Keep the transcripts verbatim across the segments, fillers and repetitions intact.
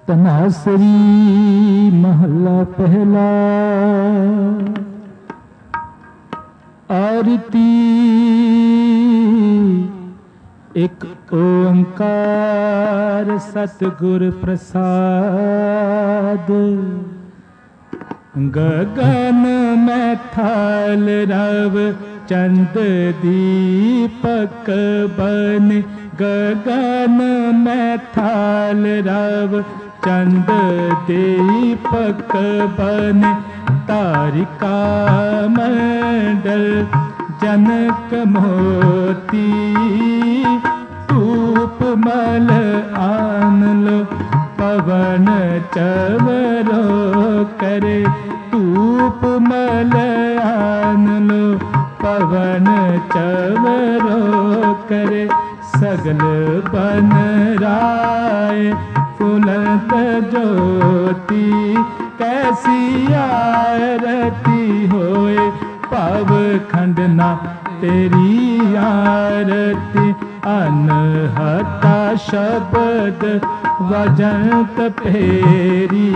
तनासरी महला पहला। आरती एक ओंकार सतगुर प्रसाद। गगन में थाल रव चंद दीपक बन। गगन में थाल रव चंद दीपक बन। तारिका मंडल जनक मोती। धूप मल आन लो पवन चवरो करे। धूप मल आन लो पवन चवरो करे। सगल बन राय फुलत ज्योति। कैसी आरती होए पव खंडना तेरी आरती। अनहता शब्द वजंत फेरी।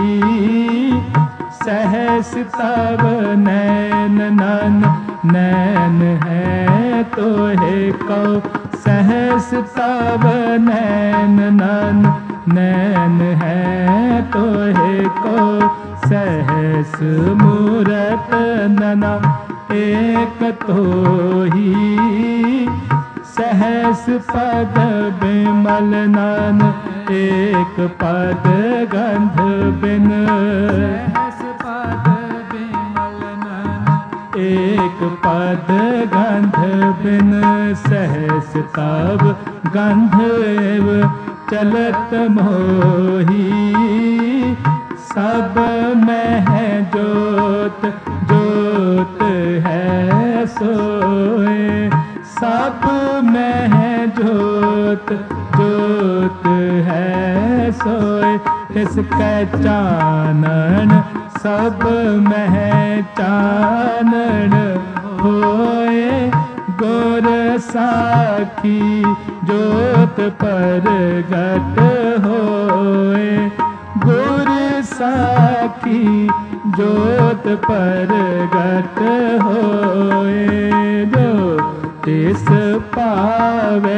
सहस तव नैन नन नैन है तो हे कौ। सहस तव नैन नन नैन है तो हे को। सहस मूरत नना एक तो ही। सहस पद बिमल नन एक पद गंध बिन। सहस पद बिमल नन एक पद गंध बिन। सहस तब गंध चलत मोही। सब में है जोत जोत है सोए। सब में है जोत जोत है सोए। इसके चानन सब में है चानन होए। गोर साखी जोत परगट होए। गुर साखी जोत परगट होए। जो तिस पावे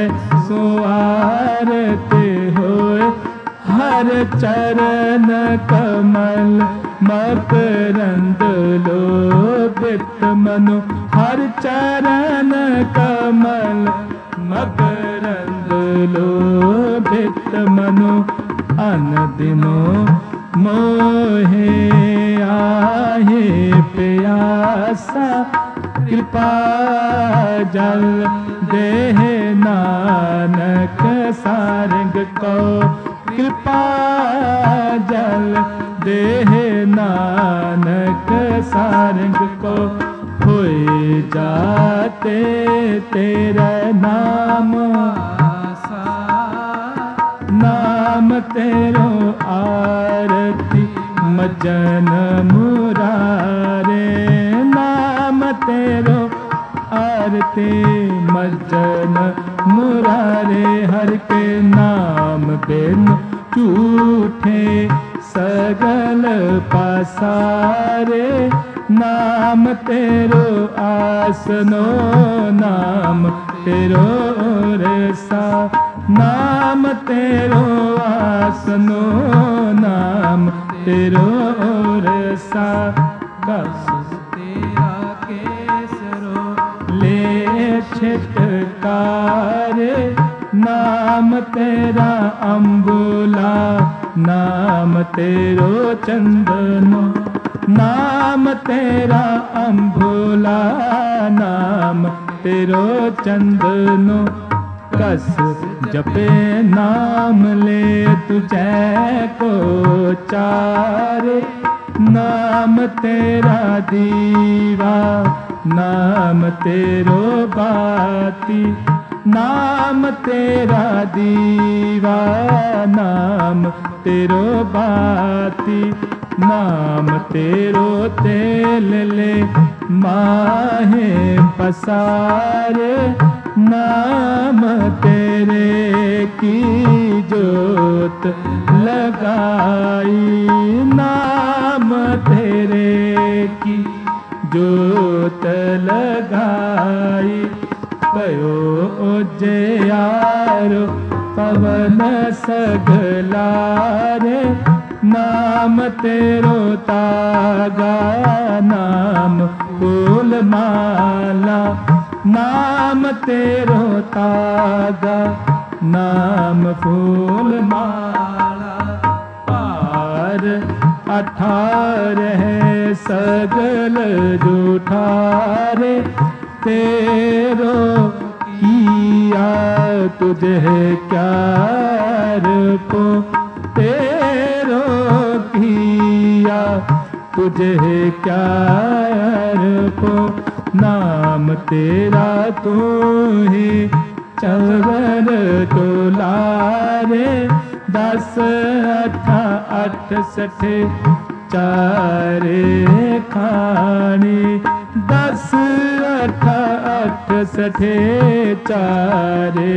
सुआरते होए। हर चरण कमल मकरंद लोभित मनु। हर चरण कमल मकरंद लोभित मनु। अन दिनो मोहे आहे प्यासा। कृपा जल देह नानक सारंग को। कृपा जल देह नानक सारंग को। होए जाते तेरा नाम आसा। नाम तेरो आरती मजन मुरारे। नाम तेरो आरती मजन मुरारे। हर के नाम बिन झूठे सगल पसारे। नाम तेरो आसनो नाम तेरो रसा। नाम तेरो आसनो नाम तेरो रसा। कस तेरा केसरो ले छिटकारे। नाम तेरा अम्बुला नाम तेरो चंदनो। नाम तेरा अम्बुला नाम तेरो चंदनो। कस जपे नाम ले तुझे को चारे। नाम तेरा दीवा नाम तेरो बाती। नाम तेरा दीवा नाम तेरो बाती। नाम तेरो तेल ले माहे पसारे। नाम तेरे की जोत लगाई, नाम तेरे की जोत लगाई। पयो उजियारो पवन सगला रे, नाम तेरो तागा नाम फूल माला, नाम तेरो तागा नाम फूल माला। पार अठारह सगल जुठारे, तेरो किया तुझे क्या रूप, तेरो किया तुझे क्या रूप। नाम तेरा तू ही चवर दुलारे, दस अठा अठ सठे चारे खानी, दस अठा अठ सठे चारे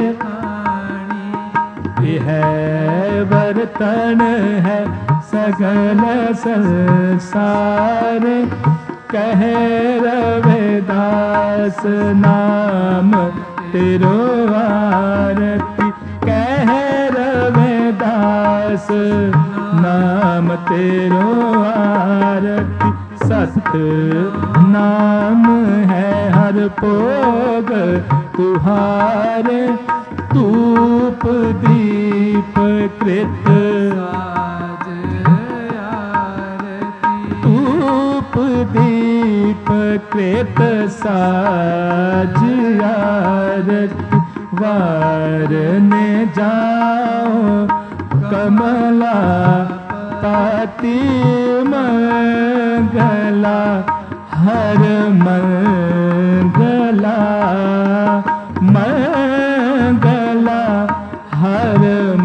खानी। यह बर्तन है सगल संसार, कह रविदास नाम तेरो आरती, कह रविदास नाम तेरो आरती। सत नाम है हर भोग तुहारे, धूप दीप कृत साज आरती, धूप दीप कृत साज आरती। वारने जाओ कमला पाती मंगला, हर मंगला मंगला हर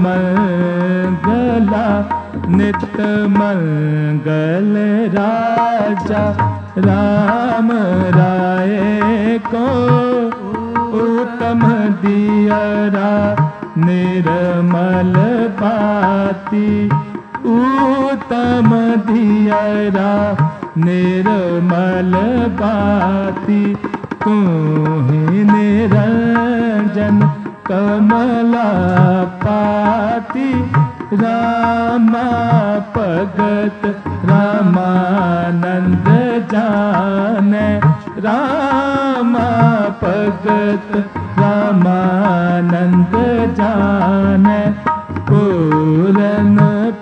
मंगला। नित मंगल राजा राम राय को, उत्तम दियरा निर्मल बाती, उत्तम दियरा निर्मल बाती। तू ही निरंजन कमला पाती, रामा भगत रामानंद जाने, रामा भगत रामानंद जाने। पूरन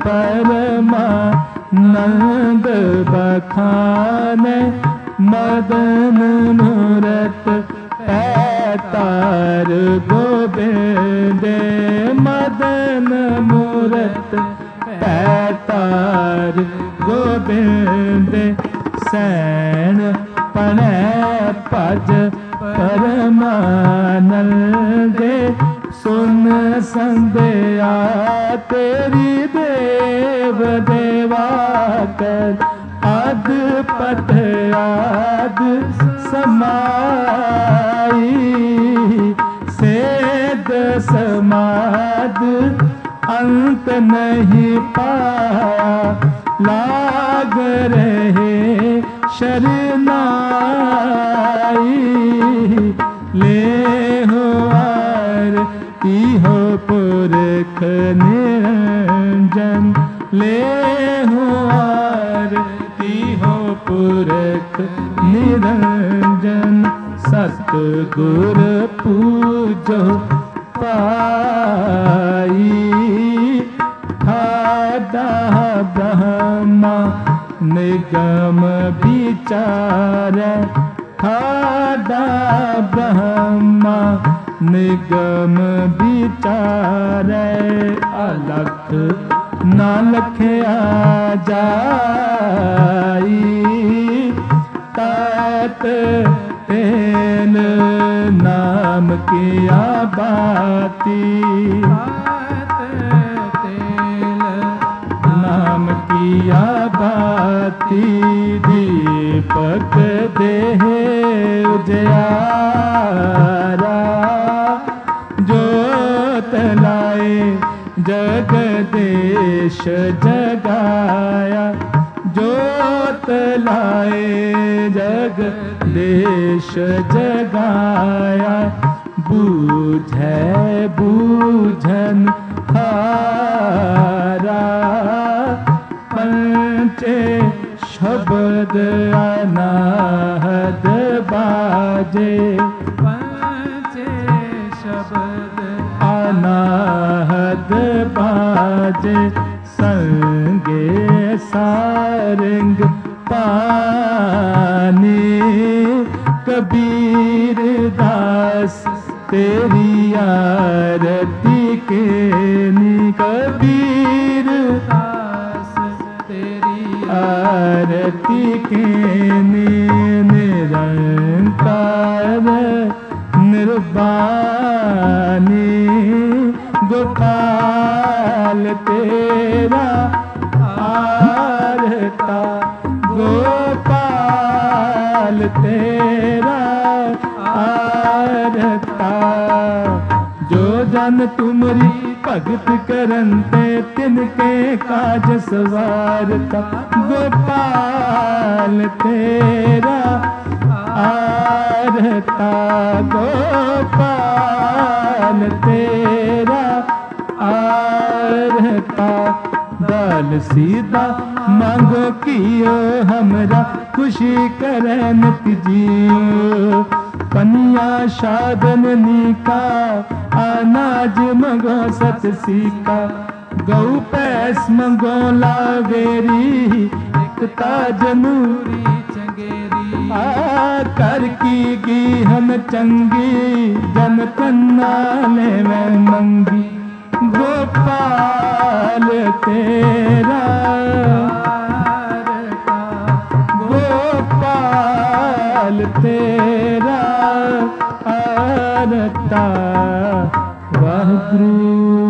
परमानंद बखाने, मदन मूरत पैतार गोबिंद, मदन मूरत पैतार गोबिंद। सैन पनै भज परमानंद, सुन संध्या तेरी देव देवा कर, अद पद आद समाई। सेद समाद अंत नहीं पाया, लाग रहे शरनाई। ले हो आरती हो पुरख निरंजन, ले हो आरती हो पुरख निरंजन। सतगुर पूजो पाई, ठाडा ब्रह्मा निगम विचार, ठाडा ब्रह्मा निगम विचार। अलख ना लखया जाई, तात तेल नाम किया बाती, तेल नाम किया बाती। दीपक देह उजियारा, जगदेश जगाया, जोत लाए जगदेश जगाया, बूझे बूझन हारा, पंचे शब्द अनाहद बाजे, पंचे शब्द अनाहद बाजे, संगे सारंग पानी, कबीर दास तेरी आरती के नी, कबीर दास तेरी आरती के नी, निरंकार निर्वाणी, गोपाल तेरा आरता, गोपाल तेरा आरता, जो जन तुमरी भगत करते, तिनके काज सवारता, गोपाल तेरा आरता, गोपाल तेरा आरता, दाल सीधा मांगो कियो हमरा, खुशी करे नित जियो, पनिया साधन नीका, अनाज मंगो सत सीका, गौ पैस मंगो लावेरी, एकता जनूरी चंगेरी, आ कर की गीहन चंगी, जन कन्ना ले मैं मंगी, गोपाल तेरा आरता, गोपाल तेरा आरता, वाहिगुरु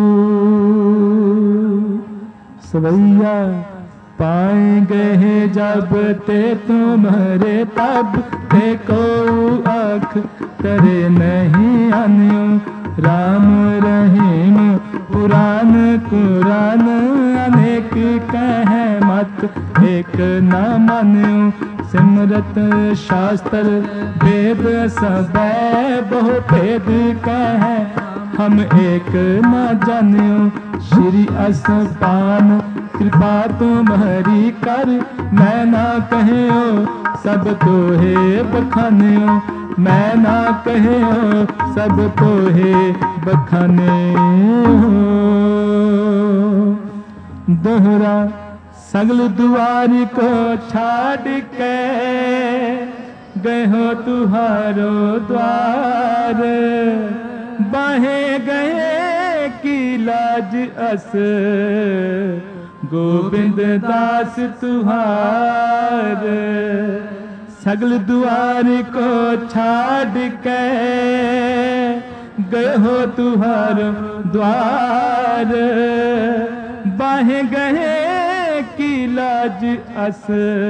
सवैया पाएंगे जब ते तुम्हारे, तब ते को आँख करे नहीं आनियो, राम रहीम पुराण कुरान, अनेक कह मत एक न मान्यो, सिमरत शास्त्र वेद सब बहु भेद कह, हम एक न जान्यो, श्री असपान कृपा तुम्हारी कर, मैं ना कहो सब तोहे बखान्यो, मैं ना कहो सब तोहे बखाने हो, दोहरा सगल दुआरी को छाड़ के, गए हो तुहारो द्वार, बाहे गए की लाज अस, गोविंद दास तुहार, सगल दुआर को छाड़ के, गए हो तुहारो द्वार, बाहे गए की लाज अस,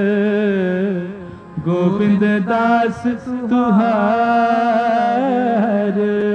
गोविंद दास तुहार।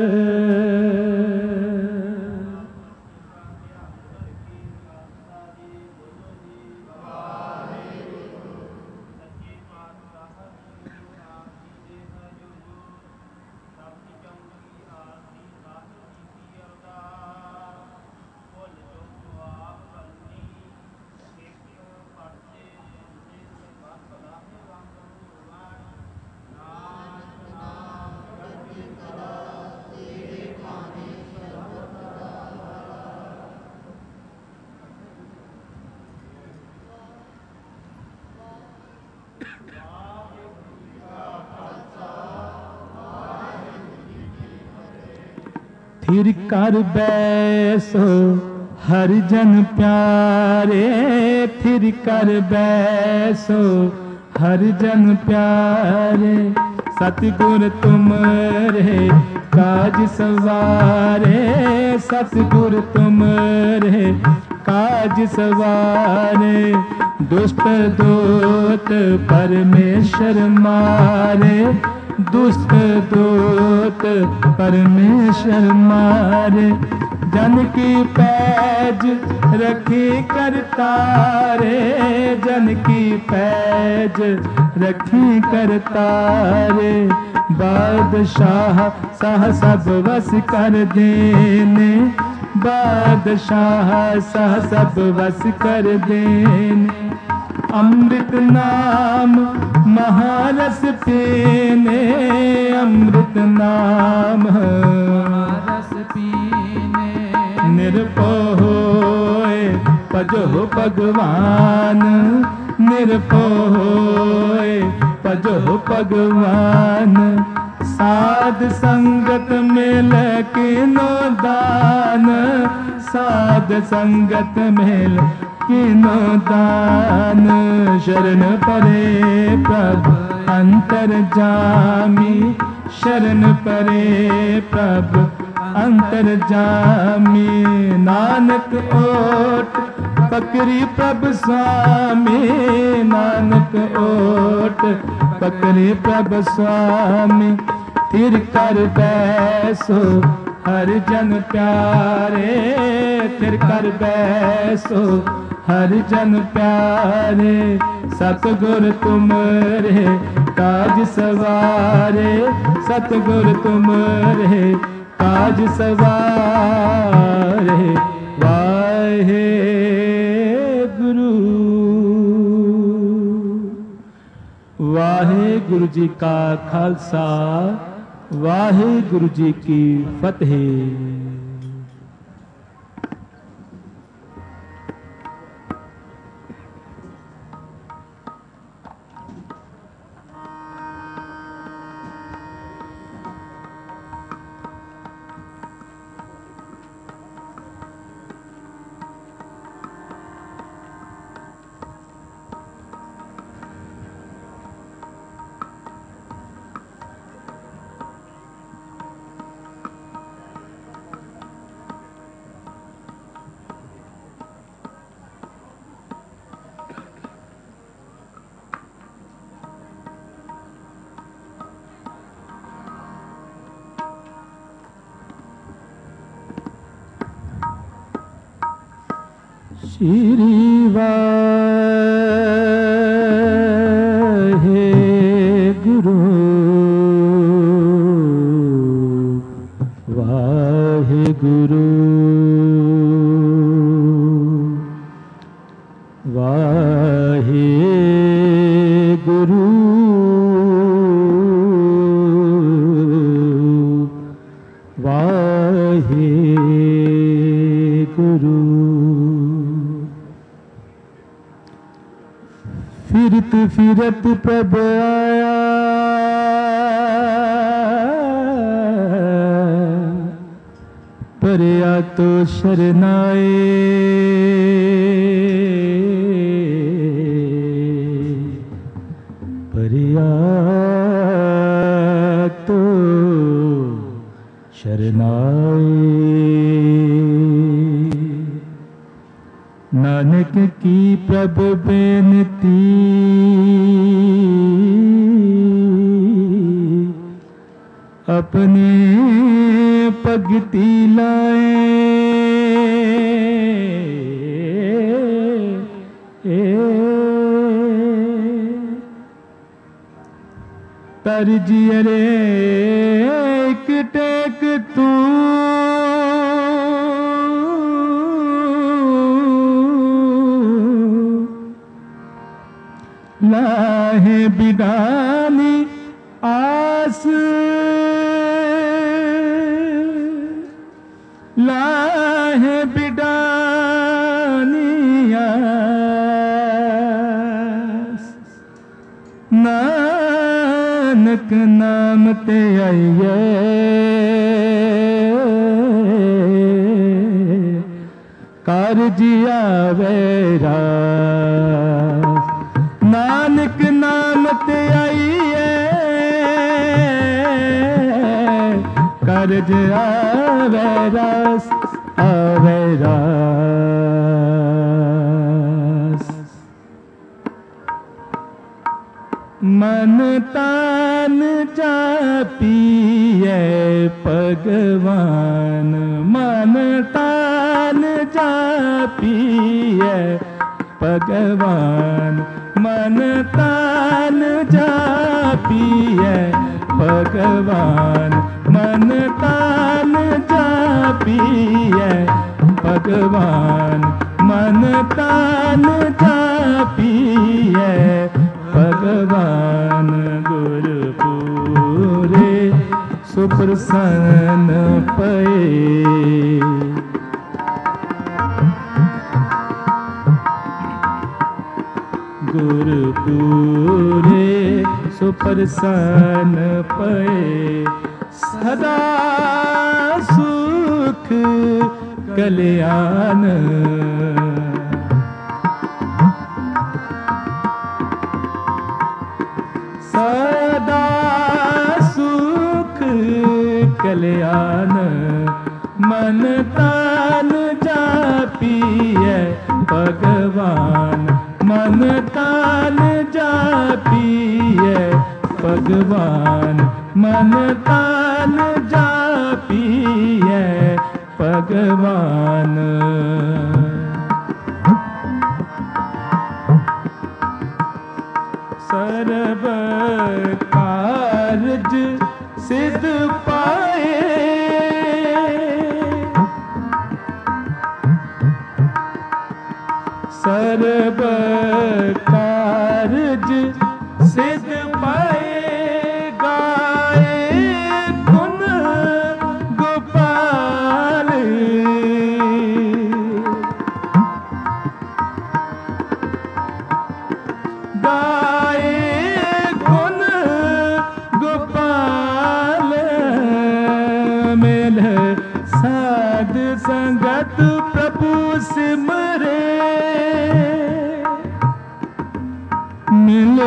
फिर कर बैसो हर जन प्यारे, फिर कर बैसो हर जन प्यारे, सतगुर तुमरे काज सवारे, सतगुर तुमरे काज सवारे, दुष्ट दूत परमेश्वर मारे, दुष्ट दूत परमेश्वर मारे, जन की पैज रखी करतारे, जन की पैज रखी करतारे। बादशाह साह सब वस कर देने, बादशाह साह सब वस कर देने। अमृत नाम महारस पीने, अमृत नाम महारस पीने। निरपो होए भजो भगवान, निरपो होए भजो भगवान। साध संगत मिल किनो दान, साध संगत मिल किनो दान। शरण परे प्रभु अंतरजामी, शरण परे प्रभु अंतरजामी। नानक ओट पकड़ी प्रभु स्वामी, नानक ओट पकड़ी प्रभु स्वामी। थिर कर बैसो हर जन प्यारे, थिर कर बैसो हर जन प्यारे। सतगुर तुमरे काज सवारे, सतगुर तुमरे काज सवारे। वाहे गुरु, वाहे गुरु जी का खालसा, वाहे गुरु जी की फतेह। श्री वाहे गुरु, वाहे गुरु, वाहे गुरु, वाहे गुरु। फिरत फिरत प्रभु आया, परया तो शरनाए। परया तो शरनाए। नानक की प्रभु बेनती, अपने भगति लाए। तरजी रे एक टेक तू, लाहे बिडानी आस, लाहे बिडानी आस। नानक नाम ते आइए, कारजी आवे रास। नानक नाम ते आइए, कारज आवे रास, आवे रास। मन तान जापिए भगवान मन तान जापिए भगवान मन तान जापिए भगवान मन तान जापिए भगवान मन तान जापिए भगवान गुरपुरे सुप्रसन्न पए गुरपुरे सुप्रसन्न पए सदा सुख कल्याण सदा सुख कल्याण मन तान जापिए भगवान मन तान जापिए भगवान मन तान जापिए भगवान सर्व कारज सिद्ध पाए सर्व कारज सिद्ध पाए गाए गुण गोपाल गाए गुण गोपाल मिल साध संगत प्रभु सिमरे मिल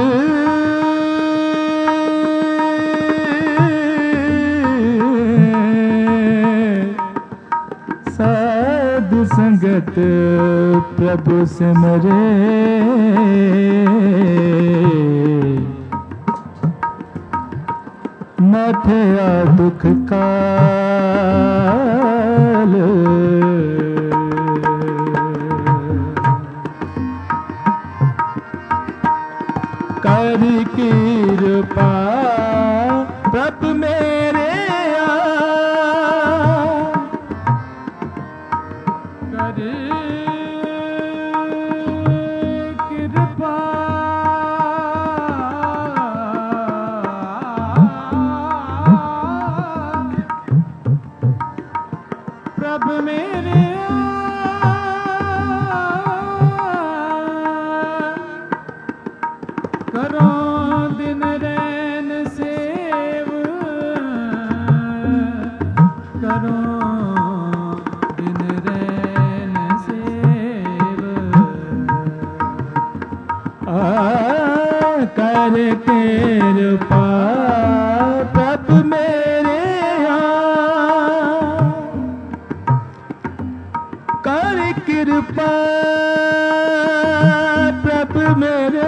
साधु संगत प्रभु सिमरे मथया दुख काल कर कृपा प्रभु मेरे आ कर कृपा प्रभु मेरे करो दिन रैन सेव करो दिन रैन सेव आ कर कृपा प्रभु मेरे आ कर कृपा प्रभु मेरे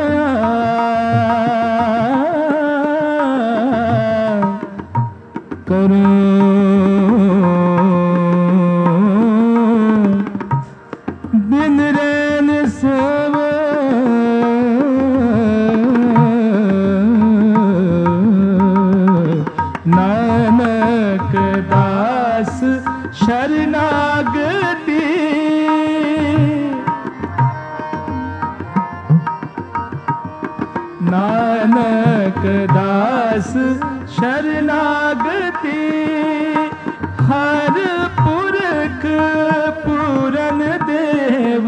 करो दिन रैन सेव नानक दास शरणागति नानक दास शरणागति हर पुरख पूरन देव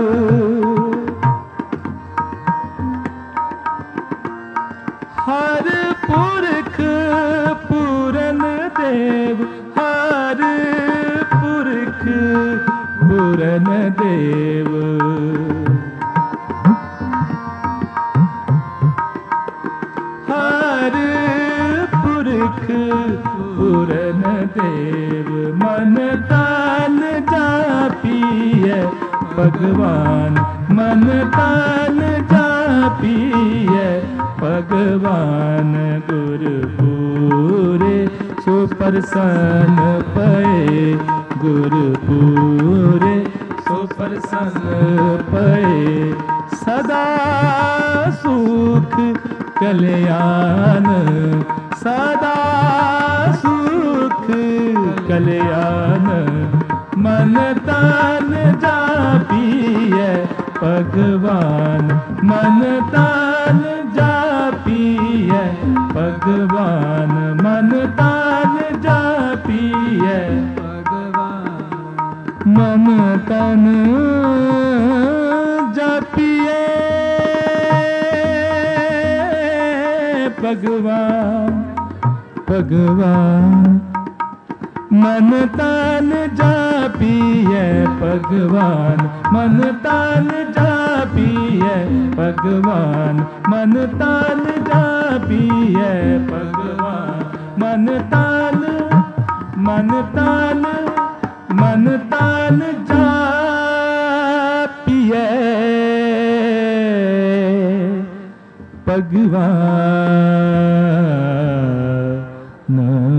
हर पुरख पूरन देव हर पुरख पूरन देव हर पुरख पूरन देव मन तान जापिए भगवान मन तान जापिए भगवान गुरपुरे सु सुप्रसन्न पए गुरपुरे सुप्रसन्न पए सदा सुख कल्याण सदा सुख कल्याण मन तन जापिए भगवान मन तन जापिए भगवान मन तन जापिए भगवान मन तन जापिए भगवान भगवान मन तन जापिए भगवान मन तन जापिए भगवान मन तन जापिए भगवान मन तन मन तन मन तन जापिए भगवान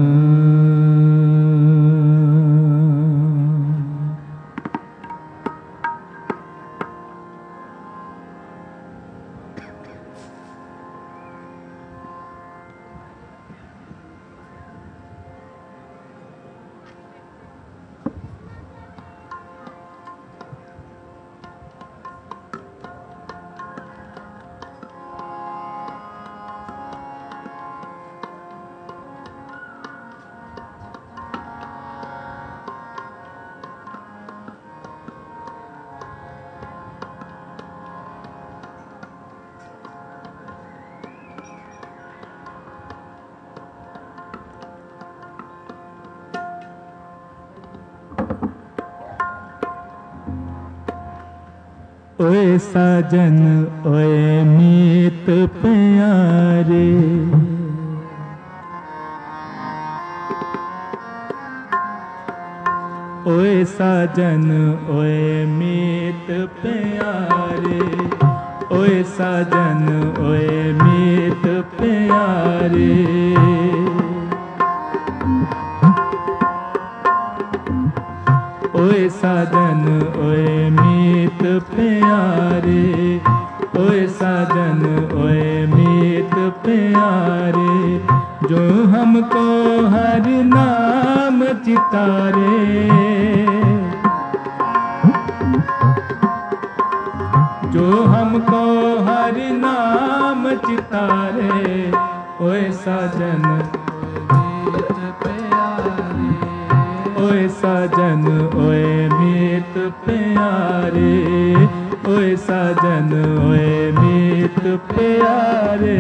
ओए साजन ओए मीत प्यारे ओए साजन ओए मीत प्यारे ओए साजन ओए मीत प्यारे ओए साजन ओए मीत प्यारे ओए साजन ओए मीत प्यारे जो हमको हर नाम चितारे जो हमको हर नाम चितारे ओए साजन ओए साजन ओए मीत प्यारे ओए साजन ओए मीत प्यारे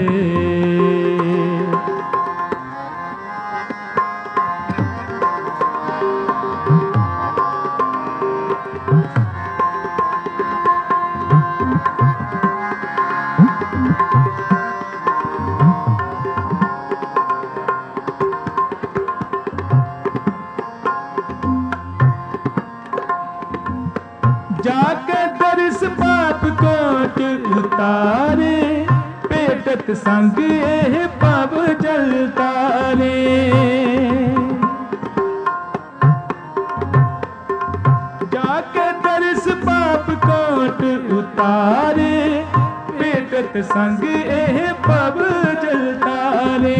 जाके दर्श पाप कोट उतारे पेटत संग एह पव जल तारे जाके दर्श पाप कोट उतारे पेटत संग एह पव जल तारे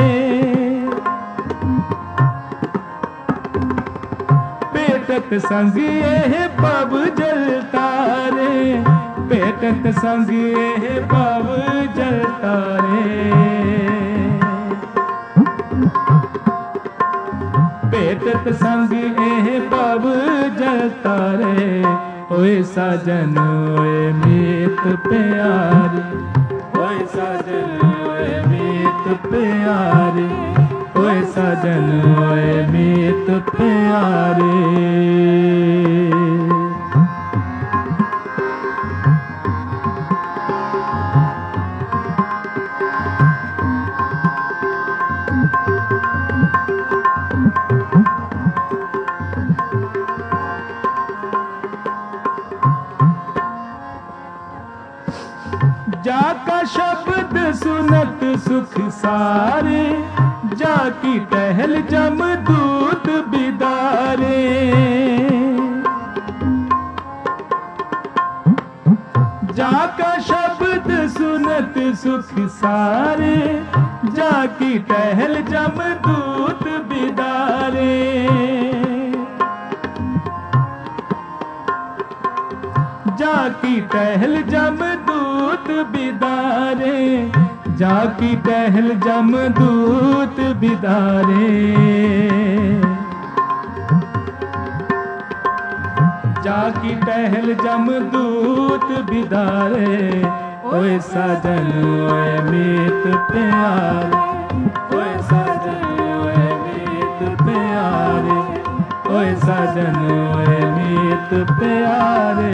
पेटत संग एह पव जल तारे पेटत संग एह पव जल तारे पेटत संग एह पव जल तारे ओए साजन ओए मीत प्यारे ओए साजन ओए मीत प्यारे ओए साजन ओए मीत प्यारे जाका शब्द सुनत सुख सारे जाकी टहल जमदूत बिदारे। जाका शब्द सुनत सुख सारे, जाकी टहल जमदूत बिदारे। जाकी टहल जमदूत बिदारे, जाकी टहल जमदूत बिदारे। जाकी टहल जमदूत बिदारे, ओए साजन ओए मीत प्यारे, ओए साजन ओए मीत प्यारे, ओए साजन ओए मीत प्यारे।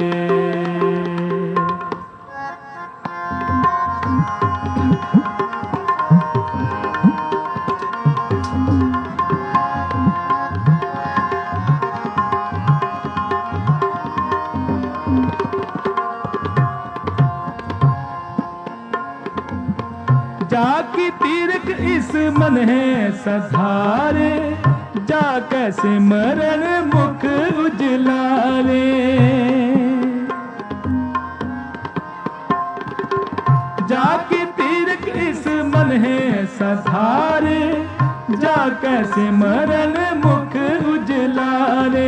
जाकी तीरक इस मन है सधारे, जा कैसे मरण मुख उजलारे। जाकी तीरक इस मन है सधारे, जा कैसे मरण मुख उजलारे।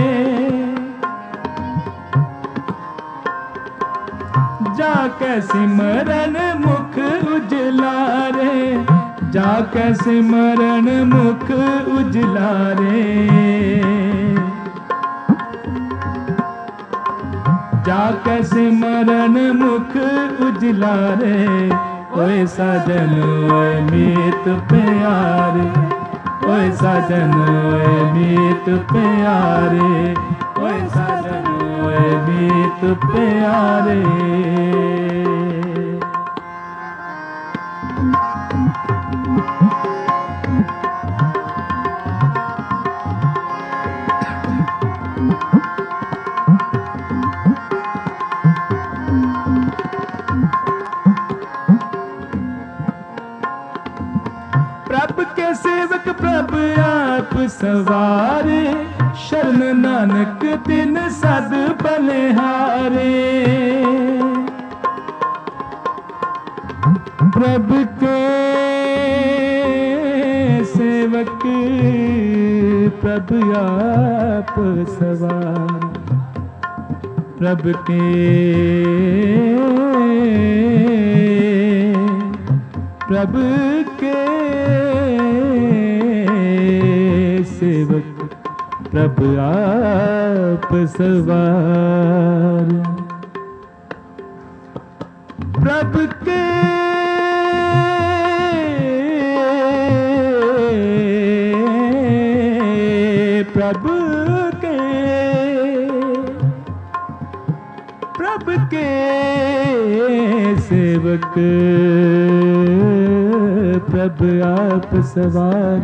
जा कैसे मरण मुख उजलारे, जा कैसे मरण मुख उजलारे। जा कैसे मरण मुख उजलारे, ओए साजन ओए मीत प्यारे, ओए साजन ओए मीत प्यारे, ओए साजन ओए मीत प्यारे। प्रभु के सेवक प्रभु आप सवारे, शरण नानक तिन सद बलिहारे। प्रभु के सेवक प्रभु आप सवार, प्रभु के प्रभु के सेवक प्रभु आप सवार। प्रभु के प्रभु के प्रभु के सेवक प्रभु आप सवार।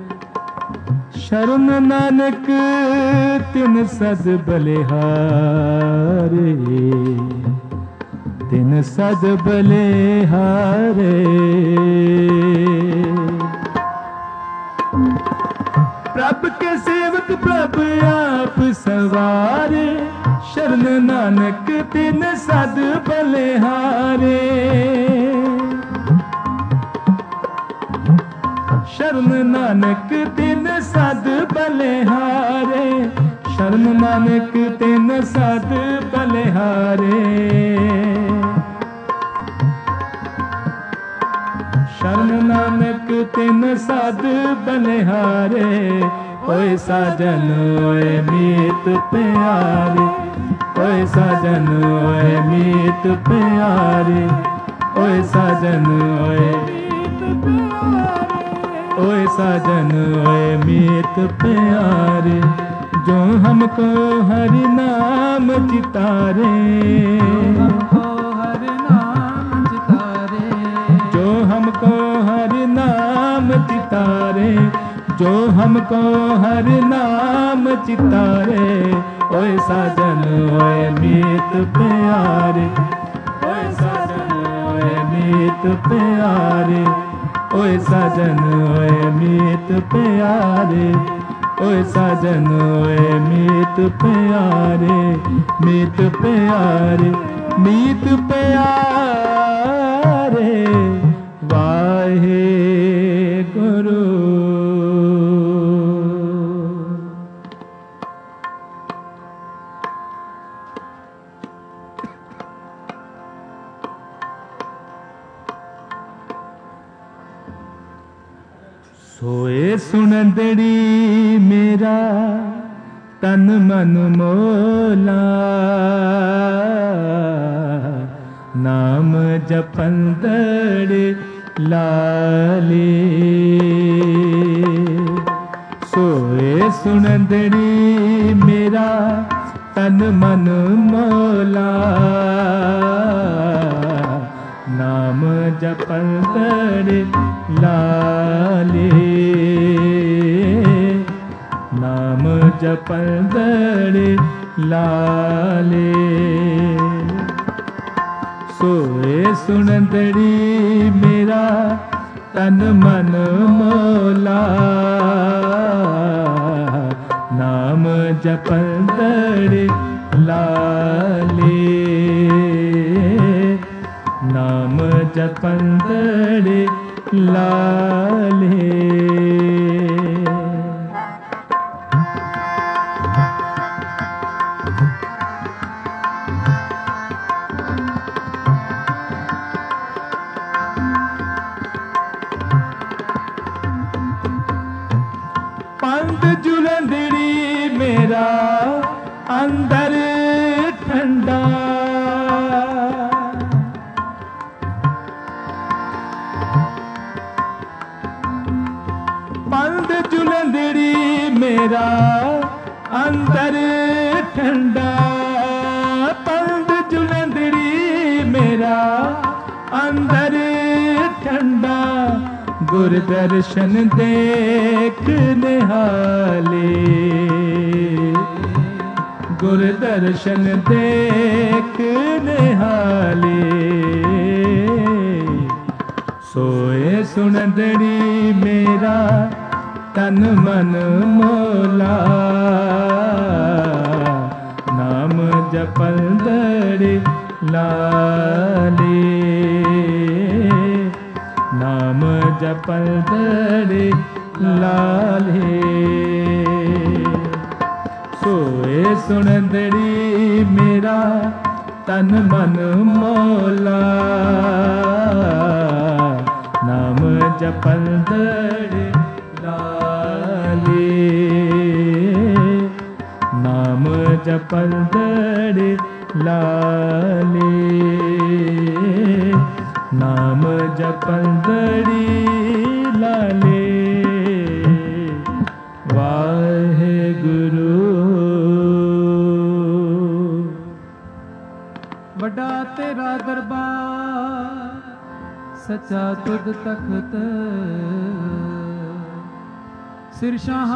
शरण नानक तिन सद बलिहारे, तिन सद बलिहारे। प्रभु के सेवक प्रभु आप सवारे, शरण नानक तिन सद बलिहारे। शरण नानक तिन सद बलिहारे, शरण नानक तिन सद बलिहारे। शरण नानक तिन सद बलिहारे, ओए साजन ओए मीत प्यारे, ओए साजन ओए मीत प्यारे, ओए साजन ओए ओए साजन ओए मीत प्यारे। जो हमको हरि नाम चितारे, हमको हरि नाम चितारे, जो हमको हरि नाम चितारे, जो हमको हरि नाम चितारे। ओए साजन ओए मीत प्यारे, ओए साजन ओए मीत प्यारे, ओए साजन ओए मीत प्यारे, ओए साजन ओए मीत प्यारे, मीत प्यारे, मीत प्यारे, वाहे गुरु। सोए सुनंदड़ी मेरा तन मन मोला, नाम जपंदड़ लाले। सोए सुनंदड़ी मेरा तन मन मोला, नाम जपंदड़ लाले, नाम जपंदड़ लाले। सोए सुनंदड़ी मेरा तन मन मोला, नाम जपंदड़ लाले, नाम जपंदड़ लाले। पंध जुलंदड़ी मेरा अंदर ठंडा, पंध जुलंदड़ी मेरा अंदर ठंडा, पंध जुलंदड़ी मेरा अंदर ठंडा। गुर दर्शन देख निहाले, गुर दर्शन देख निहाले। सोए सुनंदड़ी मेरा तन मन मोला, नाम जपंदड़ लाले, नाम जपंदड़ लाले। सोए सुनंदड़ी मेरा तन मन मोला, नाम जपंदड़ लाले, नाम जपंदड़ लाले, नाम जपंदड़ लाले। वाहे गुरु। वड्डा तेरा दरबार सच्चा तुद तखत, सिरशाह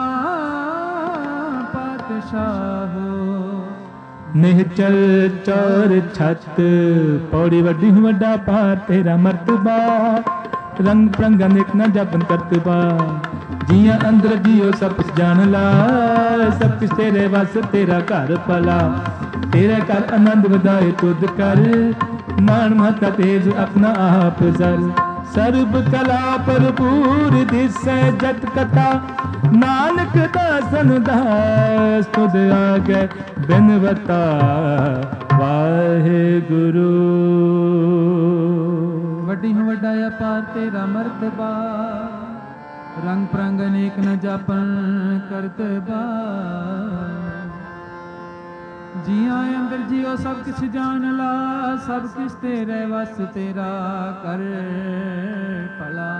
पातशाह। निहचल चौर छत पौड़ी वड्डी वड्डा पार तेरा मर्तबा, रंग प्रंग अनेक न जपन करतबा। जिया अंदर जियो सब कुछ जान ला, सब कुछ तेरे वस तेरा घर भला। तेरा कर आनंद वधाए तुद कर, मान महता तेज अपना आप जर। सर्ब कला भरपूर दिसै जत कथा, नानक दासन दास तुद आगे बिनवता। वाहे गुरु। वड्डी वड्डा अपार तेरा मर्तबा, रंग प्रंग अनेक न जापन करतबा। जिया अंदर जियो सब किछ जान ला, सब किछ तेरे वस तेरा कर भला।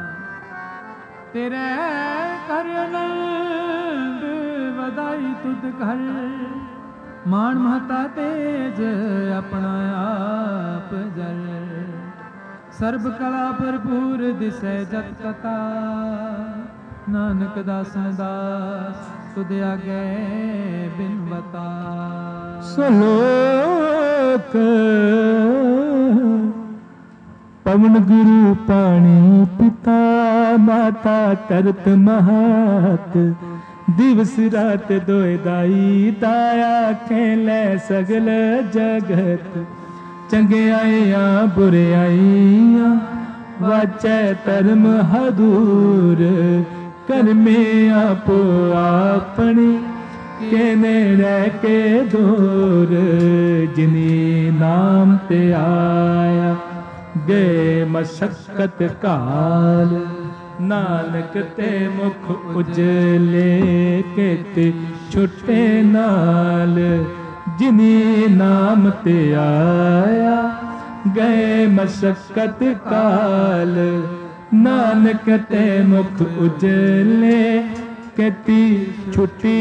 तेरे कर आनंद वधाई तुद घर, मान महता तेज अपना आप जर। सर्ब कला भरपूर दिसै जत कथा, नानक दासन दास तुद आगे बिनवता। श्लोक ਪਵਨ ਗੁਰੂ ਪਾਣੀ ਪਿਤਾ ਮਾਤਾ ਕਰਤ ਮਹਾਤ ਦਿਵਸ ਰਾਤ ਦੋਇ ਦਾਈ ਦਾਇਆ ਖੇਲੇ ਸਗਲ ਜਗਤ ਚੰਗਿਆਈਆਂ ਬੁਰਿਆਈਆਂ ਵਾਚੈ ਧਰਮ ਹਦੂਰ ਕਰਮੇ ਆਪੋ ਆਪਣੀ केने रह के दूर जिनी नाम ते आया गए मशक्कत काल नानक ते मुख उजले केते छुटे नाल जिनी नाम ते आया गए मशक्कत काल नानक ते मुख उजले कहती छुट्टी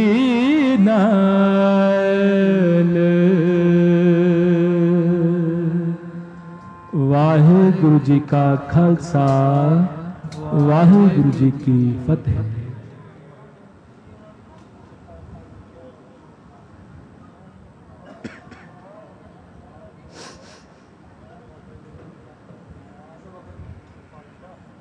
नाल। वाहिगुरु जी का खालसा वाहिगुरु जी की फतेह।